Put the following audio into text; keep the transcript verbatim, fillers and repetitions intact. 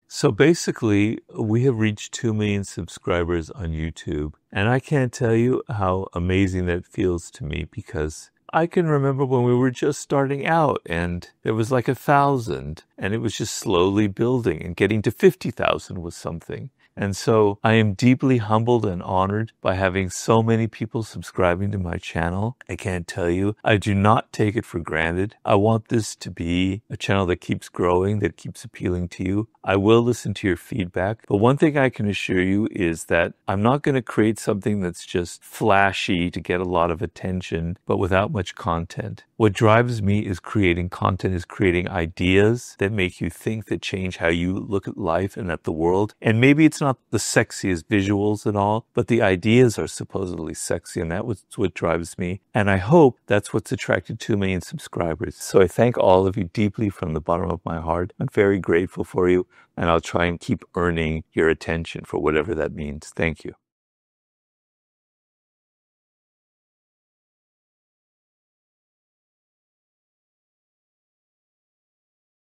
So basically, we have reached two million subscribers on YouTube. And I can't tell you how amazing that feels to me because I can remember when we were just starting out and there was like a thousand and it was just slowly building and getting to fifty thousand was something. And so I am deeply humbled and honored by having so many people subscribing to my channel. I can't tell you. I do not take it for granted. I want this to be a channel that keeps growing, that keeps appealing to you. I will listen to your feedback. But one thing I can assure you is that I'm not going to create something that's just flashy to get a lot of attention, but without much content. What drives me is creating content, is creating ideas that make you think, that change how you look at life and at the world. And maybe it's not the sexiest visuals and all, but the ideas are supposedly sexy, and that's what drives me. And I hope that's what's attracted two million subscribers. So I thank all of you deeply from the bottom of my heart. I'm very grateful for you, and I'll try and keep earning your attention for whatever that means. Thank you.